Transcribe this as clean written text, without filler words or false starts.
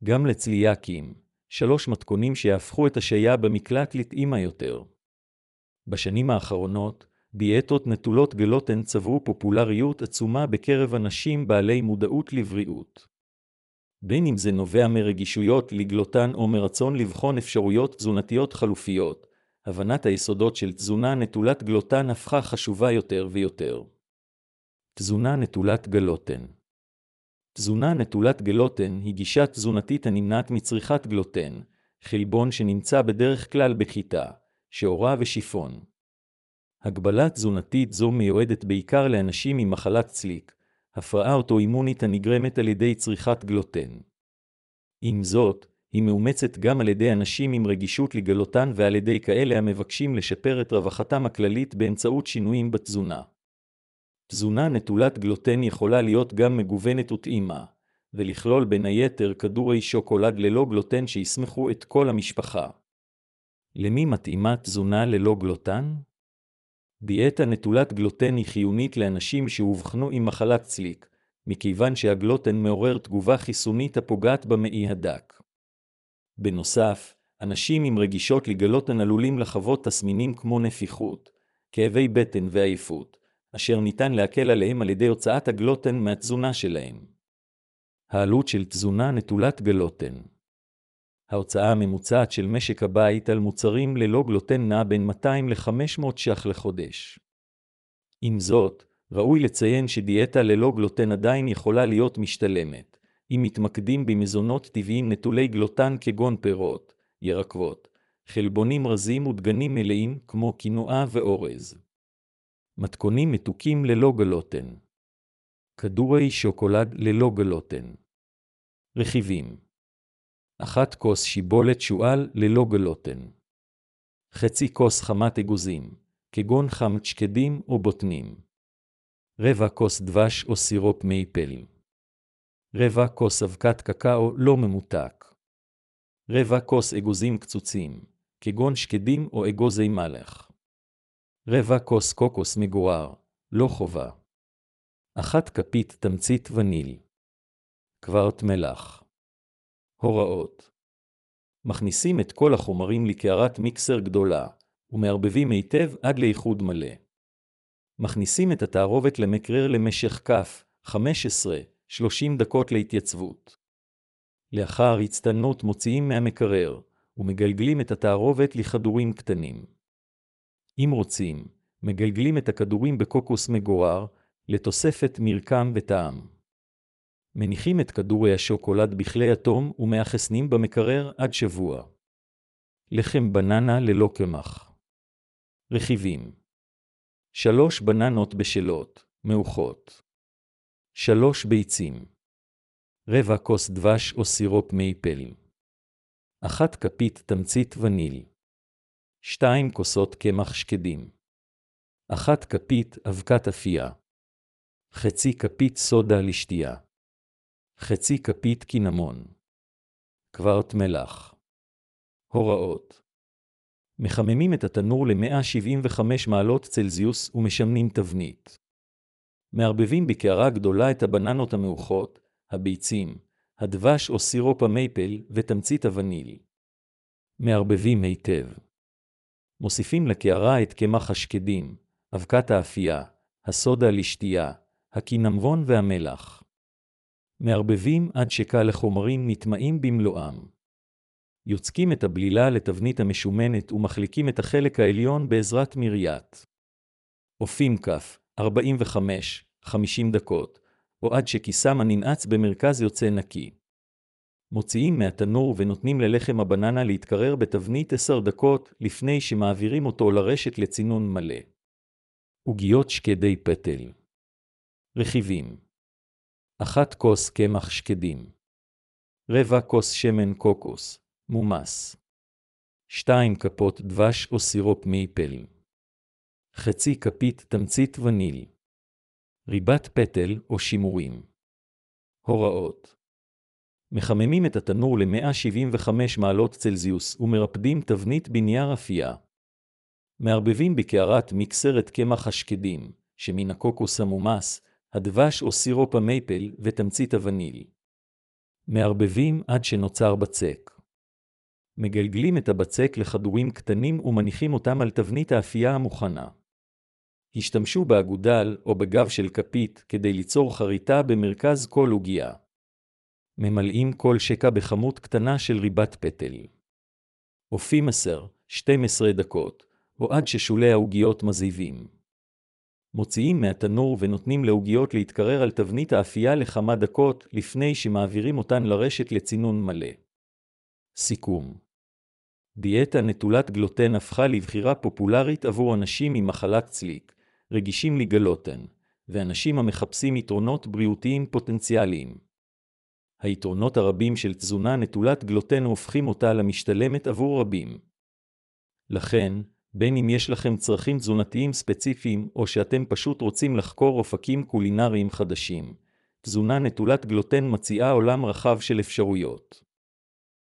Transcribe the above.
גם לצליאקים, 3 מתכונים שיהפכו את השהייה במקלט לטעימה יותר. בשנים האחרונות, דיאטות נטולות גלוטן צברו פופולריות עצומה בקרב אנשים בעלי מודעות לבריאות. בין אם זה נובע מרגישויות לגלוטן או מרצון לבחון אפשרויות תזונתיות חלופיות, הבנת היסודות של תזונה נטולת גלוטן הפכה חשובה יותר ויותר. תזונה נטולת גלוטן. תזונה נטולת גלוטן היא גישה תזונתית הנמנעת מצריכת גלוטן, חלבון שנמצא בדרך כלל בחיטה, שעורה ושיפון. הגבלה תזונתית זו מיועדת בעיקר לאנשים עם מחלת צליק, הפרעה אוטואימונית הנגרמת על ידי צריכת גלוטן. עם זאת, היא מאומצת גם על ידי אנשים עם רגישות לגלוטן ועל ידי כאלה המבקשים לשפר את רווחתם הכללית באמצעות שינויים בתזונה. תזונה נטולת גלוטן יכולה להיות גם מגוונת וטעימה, ולכלול בין היתר כדורי שוקולד ללא גלוטן שישמחו את כל המשפחה. למי מתאימה תזונה ללא גלוטן? דיאטה נטולת גלוטן היא חיונית לאנשים שהובחנו עם מחלת צליק, מכיוון שהגלוטן מעורר תגובה חיסונית הפוגעת במעי הדק. בנוסף, אנשים עם רגישות לגלוטן עלולים לחוות תסמינים כמו נפיחות, כאבי בטן ועייפות, אשר ניתן להקל עליהם על ידי הוצאת הגלוטן מהתזונה שלהם. העלות של תזונה נטולת גלוטן. ההוצאה הממוצעת של משק הבית על מוצרים ללא גלוטן נע בין 200 ל-500 ש"ח לחודש. עם זאת, ראוי לציין שדיאטה ללא גלוטן עדיין יכולה להיות משתלמת, אם מתמקדים במזונות טבעיים נטולי גלוטן כגון פירות, ירקות, חלבונים רזים ודגנים מלאים כמו קינוע ואורז. מתכונים מתוקים ללא גלוטן. כדורי שוקולד ללא גלוטן. רכיבים. 1 כוס שיבולת שועל ללא גלוטן. חצי כוס חמת אגוזים, כגון חמת שקדים או בוטנים. רבע כוס דבש או סירופ מייפל. רבע כוס אבקת קקאו לא ממותק. רבע כוס אגוזים קצוצים, כגון שקדים או אגוזי מלך. רבע כוס קוקוס מגורר, לא חובה. 1 כפית תמצית וניל. קוורט מלח. הוראות. מכניסים את כל החומרים לקערת מיקסר גדולה, ומערבבים היטב עד לאיחוד מלא. מכניסים את התערובת למקרר למשך 15-30 דקות להתייצבות. לאחר הצטנות מוציאים מהמקרר, ומגלגלים את התערובת לכדורים קטנים. אם רוצים, מגלגלים את הכדורים בקוקוס מגורר, לתוספת מרקם וטעם. מניחים את כדורי השוקולד בכלי אטום ומאחסנים במקרר עד שבוע. לחם בננה ללא קמח. רכיבים. 3 בננות בשלות, מעוכות. 3 ביצים. רבע כוס דבש או סירופ מייפל. 1 כפית תמצית וניל. 2 כוסות קמח שקדים. 1 כפית אבקת אפייה. חצי כפית סודה לשתייה. חצי כפית קינמון. קוורט מלח. הוראות. מחממים את התנור ל-175 מעלות צלזיוס ומשמנים תבנית. מערבבים בקערה גדולה את הבננות המעוכות, הביצים, הדבש או סירופ המייפל ותמצית הווניל. מערבבים היטב. מוסיפים לקערה את קמח השקדים, אבקת האפייה, הסודה לשתייה, הקינמון והמלח. מערבבים עד שקל החומרים נטמעים במלואם. יוצקים את הבלילה לתבנית המשומנת ומחליקים את החלק העליון בעזרת מריית. אופים כף 45-50 דקות, או עד שכיסם הננעץ במרכז יוצא נקי. מוציאים מהתנור ונותנים ללחם הבננה להתקרר בתבנית 10 דקות לפני שמעבירים אותו לרשת לצינון מלא. עוגיות שקדי פטל. רכיבים. 1 כוס קמח שקדים. רבע כוס שמן קוקוס, מומס. 2 כפות דבש או סירופ מייפל. חצי כפית תמצית וניל. ריבת פטל או שימורים. הוראות. מחממים את התנור ל-175 מעלות צלזיוס ומרפדים תבנית בנייר אפייה. מערבבים בקערת מיקסר את קמח השקדים, שמן הקוקוס המומס, הדבש או סירופ המייפל ותמצית הווניל. מערבבים עד שנוצר בצק. מגלגלים את הבצק לכדורים קטנים ומניחים אותם על תבנית האפייה המוכנה. השתמשו באגודל או בגב של כפית כדי ליצור חריטה במרכז כל עוגיה. ממלאים כל שקע בכמות קטנה של ריבת פטל. אופים 10-12 דקות, או עד ששולי העוגיות מזיבים. מוציאים מהתנור ונותנים לעוגיות להתקרר על תבנית האפייה לכמה דקות לפני שמעבירים אותן לרשת לצינון מלא. סיכום. דיאטה נטולת גלוטן הפכה לבחירה פופולרית עבור אנשים עם מחלת צליק, רגישים לגלוטן, ואנשים המחפשים יתרונות בריאותיים פוטנציאליים. היתרונות הרבים של תזונה נטולת גלוטן הופכים אותה למשתלמת עבור רבים. לכן, בין אם יש לכם צרכים תזונתיים ספציפיים או שאתם פשוט רוצים לחקור אופקים קולינריים חדשים, תזונה נטולת גלוטן מציעה עולם רחב של אפשרויות.